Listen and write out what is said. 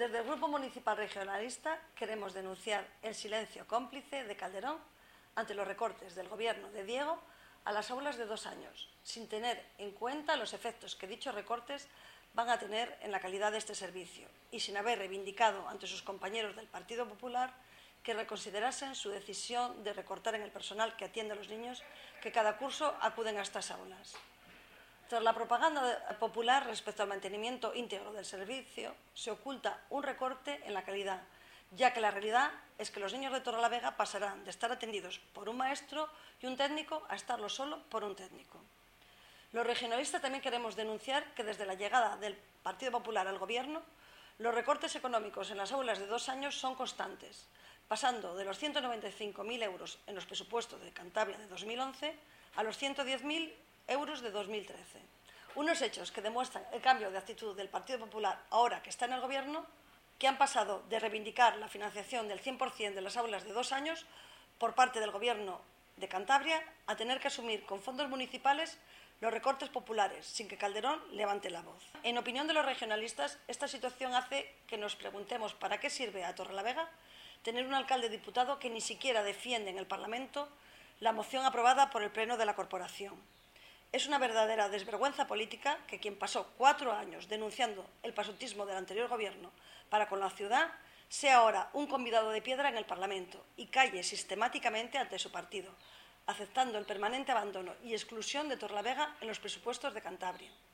Desde el Grupo Municipal Regionalista queremos denunciar el silencio cómplice de Calderón ante los recortes del Gobierno de Diego a las aulas de 2 años, sin tener en cuenta los efectos que dichos recortes van a tener en la calidad de este servicio y sin haber reivindicado ante sus compañeros del Partido Popular que reconsiderasen su decisión de recortar en el personal que atiende a los niños que cada curso acuden a estas aulas. Tras la propaganda popular respecto al mantenimiento íntegro del servicio, se oculta un recorte en la calidad, ya que la realidad es que los niños de Torrelavega pasarán de estar atendidos por un maestro y un técnico a estarlo solo por un técnico. Los regionalistas también queremos denunciar que desde la llegada del Partido Popular al Gobierno, los recortes económicos en las aulas de 2 años son constantes, pasando de los 195.000 euros en los presupuestos de Cantabria de 2011 a los 110.000 euros de 2013. Unos hechos que demuestran el cambio de actitud del Partido Popular ahora que está en el Gobierno, que han pasado de reivindicar la financiación del 100% de las aulas de 2 años por parte del Gobierno de Cantabria a tener que asumir con fondos municipales los recortes populares, sin que Calderón levante la voz. En opinión de los regionalistas, esta situación hace que nos preguntemos para qué sirve a Torrelavega tener un alcalde diputado que ni siquiera defiende en el Parlamento la moción aprobada por el Pleno de la Corporación. Es una verdadera desvergüenza política que quien pasó 4 años denunciando el pasotismo del anterior Gobierno para con la ciudad sea ahora un convidado de piedra en el Parlamento y calle sistemáticamente ante su partido, aceptando el permanente abandono y exclusión de Torrelavega en los presupuestos de Cantabria.